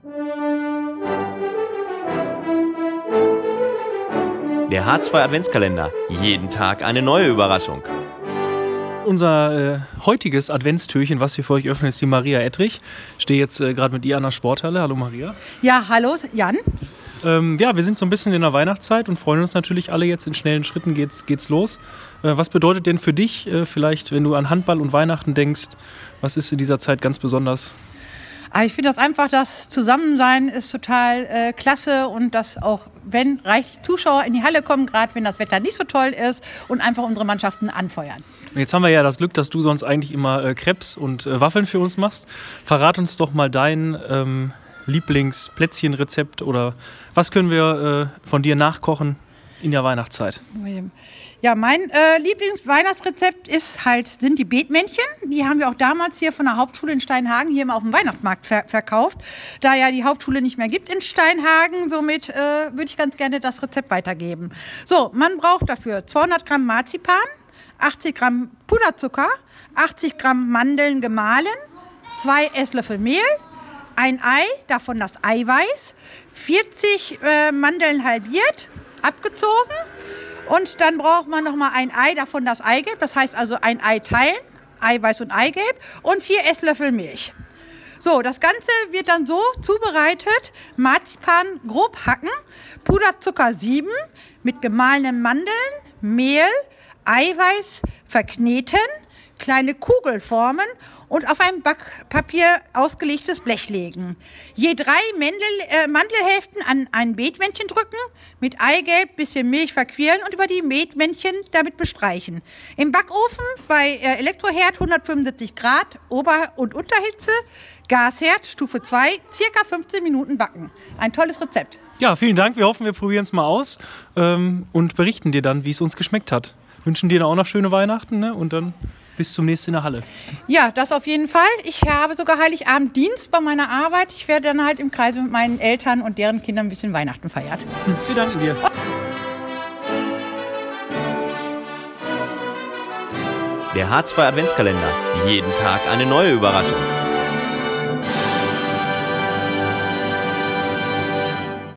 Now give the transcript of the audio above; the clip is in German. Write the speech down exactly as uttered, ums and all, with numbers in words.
Der H zwei Adventskalender. Jeden Tag eine neue Überraschung. Unser äh, heutiges Adventstürchen, was wir für euch öffnen, ist die Maria Ettrich. Ich stehe jetzt äh, gerade mit ihr an der Sporthalle. Hallo Maria. Ja, hallo Jan. Ähm, ja, wir sind so ein bisschen in der Weihnachtszeit und freuen uns natürlich alle jetzt. In schnellen Schritten geht's, geht's los. Äh, was bedeutet denn für dich, äh, vielleicht, wenn du an Handball und Weihnachten denkst, was ist in dieser Zeit ganz besonders? Ich finde das einfach, das Zusammensein ist total äh, klasse und dass auch, wenn reichlich Zuschauer in die Halle kommen, gerade wenn das Wetter nicht so toll ist, und einfach unsere Mannschaften anfeuern. Jetzt haben wir ja das Glück, dass du sonst eigentlich immer äh, Crepes und äh, Waffeln für uns machst. Verrat uns doch mal dein ähm, Lieblingsplätzchenrezept oder was können wir äh, von dir nachkochen in der Weihnachtszeit? Ja, mein äh, Lieblingsweihnachtsrezept ist halt, sind die Bethmännchen. Die haben wir auch damals hier von der Hauptschule in Steinhagen hier mal auf dem Weihnachtsmarkt ver- verkauft. Da ja die Hauptschule nicht mehr gibt in Steinhagen, somit äh, würde ich ganz gerne das Rezept weitergeben. So, man braucht dafür zweihundert Gramm Marzipan, achtzig Gramm Puderzucker, achtzig Gramm Mandeln gemahlen, zwei Esslöffel Mehl, ein Ei, davon das Eiweiß, vierzig äh, Mandeln halbiert, abgezogen. Und dann braucht man nochmal ein Ei, davon das Eigelb, das heißt also ein Ei teilen, Eiweiß und Eigelb, und vier Esslöffel Milch. So, das Ganze wird dann so zubereitet: Marzipan grob hacken, Puderzucker sieben, mit gemahlenen Mandeln, Mehl, Eiweiß verkneten, kleine Kugel formen und auf ein Backpapier ausgelegtes Blech legen. Je drei Mandel, äh, Mandelhälften an ein Bethmännchen drücken, mit Eigelb, bisschen Milch verquirlen und über die Bethmännchen damit bestreichen. Im Backofen bei äh, Elektroherd hundertfünfundsiebzig Grad, Ober- und Unterhitze, Gasherd Stufe zwei, circa fünfzehn Minuten backen. Ein tolles Rezept. Ja, vielen Dank. Wir hoffen, wir probieren es mal aus ähm, und berichten dir dann, wie es uns geschmeckt hat. Wünschen dir auch noch schöne Weihnachten, ne? Und dann bis zum nächsten in der Halle. Ja, das auf jeden Fall. Ich habe sogar Heiligabend Dienst bei meiner Arbeit. Ich werde dann halt im Kreise mit meinen Eltern und deren Kindern ein bisschen Weihnachten feiern. Hm, wir danken dir. Der H zwei Adventskalender. Jeden Tag eine neue Überraschung.